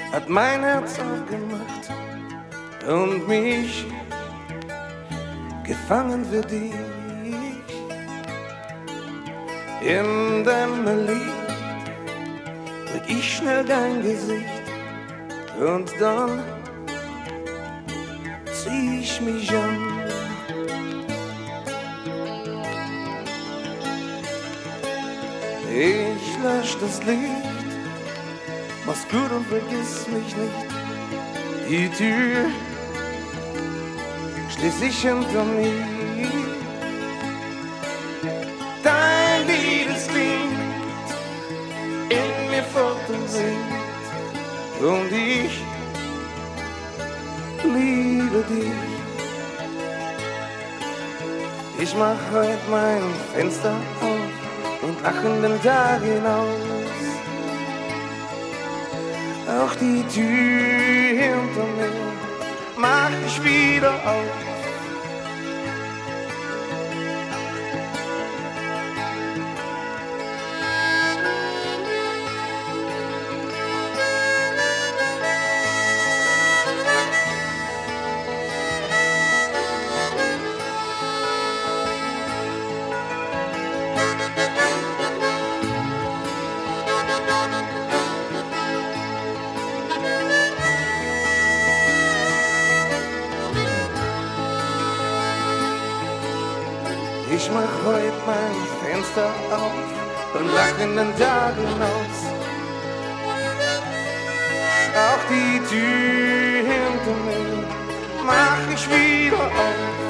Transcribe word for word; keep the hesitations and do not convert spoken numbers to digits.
hat mein Herz aufgemacht und mich gefangen für dich. In deinem Lied drück ich schnell dein Gesicht und dann zieh ich mich an. Ich lösch das Licht, mach's gut und vergiss mich nicht. Die Tür schließ ich hinter mir. Dein Lied, es klingt in mir fort und singt, und ich liebe dich. Ich mach heut mein Fenster auf und lach in den Tag hinaus. Auch die Tür hinter mir mach ich wieder auf. Ich mach heut mein Fenster auf und lach in den Tag hinaus. Auch die Tür hinter mir mach ich wieder auf.